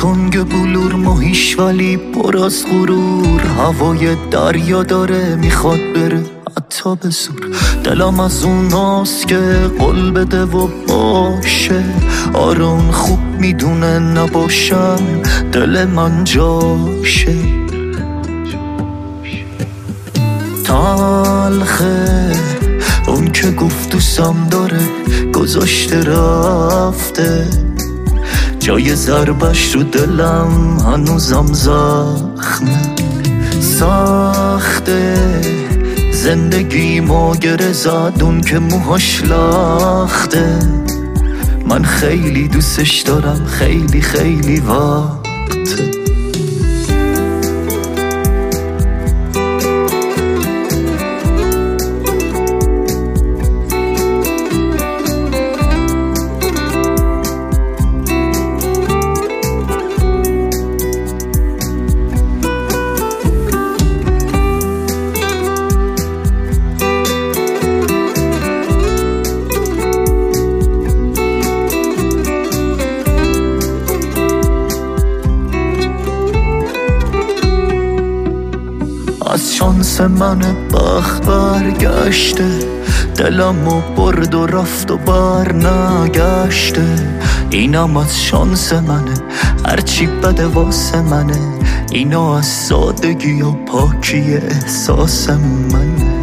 تنگ بلور ماهیش ولی پر از غرور، هوای دریا داره میخواد بره حتی به زور. دلم از اوناست که قول بده و باشه، آره اون خوب میدونه نباشم دل من جاشه. تلخه اون که گفت دوستم داره گذاشته رفته، جای ضربش رو دلم هنوزم زخمه. سخته زندگی ما گره زد اون که موهاش لخته، من خیلی دوستش دارم خیلی خیلی وقته. از شانس من بخت برگشته، دلمو برد و رفت و بر نگشته. اینم از شانس منه هرچی بده واسه منه، اینا از سادگی و پاکی احساس منه.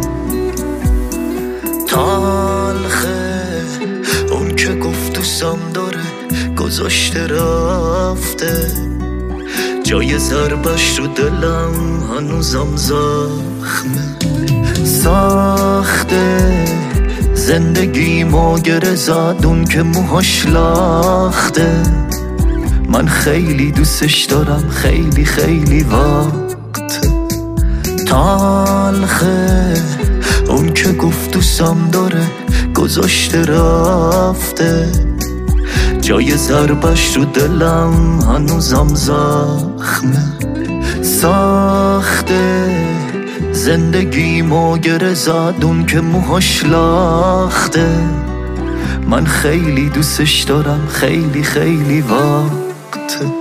تلخه اون که گفت دوستم داره گذاشته رفته، جای ضربش رو دلم هنوزم زخمه. سخته زندگی ما گره زد اون که موهاش لخته، من خیلی دوستش دارم خیلی خیلی وقته. تلخه اون که گفت دوستم داره گذاشته رفته، جای ضربش رو دلم هنوزم زخمه. سخته زندگی ما گره زد اون که موهاش لخته، من خیلی دوستش دارم خیلی خیلی وقته.